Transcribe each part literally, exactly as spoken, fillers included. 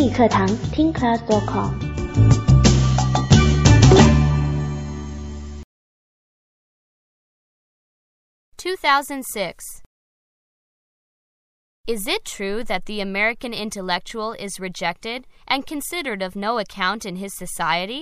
语课堂听 class dot com。 two thousand six. Is it true that the American intellectual is rejected and considered of no account in his society?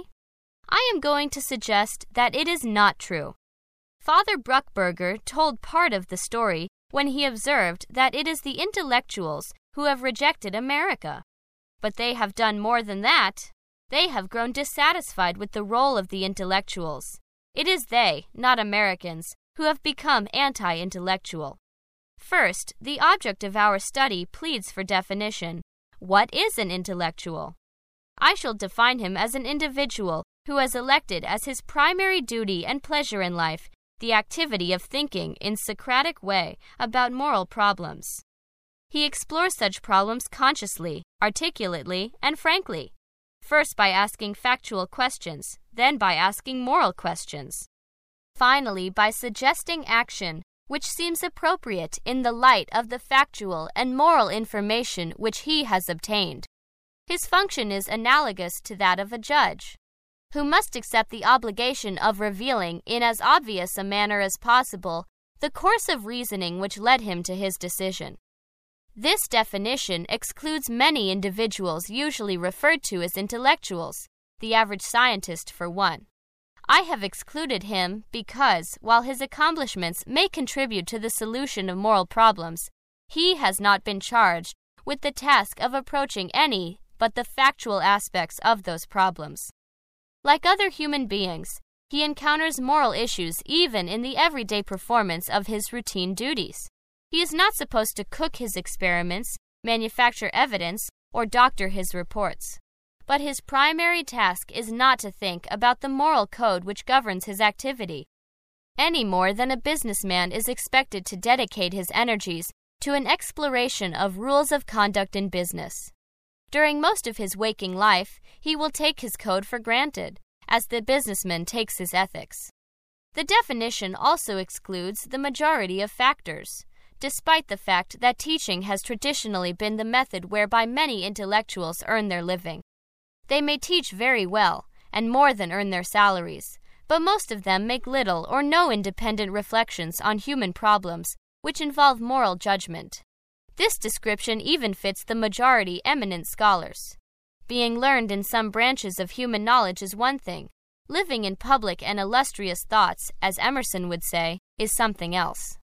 I am going to suggest that it is not true. Father Bruckberger told part of the story when he observed that it is the intellectuals who have rejected America. But they have done more than that. They have grown dissatisfied with the role of the intellectuals. It is they, not Americans, who have become anti-intellectual. First, the object of our study pleads for definition. What is an intellectual? I shall define him as an individual who has elected as his primary duty and pleasure in life the activity of thinking in Socratic way about moral problems. He explores such problems consciously, articulately, and frankly, first by asking factual questions, then by asking moral questions. Finally, by suggesting action which seems appropriate in the light of the factual and moral information which he has obtained. His function is analogous to that of a judge, who must accept the obligation of revealing in as obvious a manner as possible the course of reasoning which led him to his decision. This definition excludes many individuals usually referred to as intellectuals, the average scientist for one. I have excluded him because, while his accomplishments may contribute to the solution of moral problems, he has not been charged with the task of approaching any but the factual aspects of those problems. Like other human beings, he encounters moral issues even in the everyday performance of his routine duties. He is not supposed to cook his experiments, manufacture evidence, or doctor his reports. But his primary task is not to think about the moral code which governs his activity, any more than a businessman is expected to dedicate his energies to an exploration of rules of conduct in business. During most of his waking life, he will take his code for granted, as the businessman takes his ethics. The definition also excludes the majority of factors, despite the fact that teaching has traditionally been the method whereby many intellectuals earn their living. They may teach very well, and more than earn their salaries, but most of them make little or no independent reflections on human problems which involve moral judgment. This description even fits the majority eminent scholars. Being learned in some branches of human knowledge is one thing. Living in public and illustrious thoughts, as Emerson would say, is something else.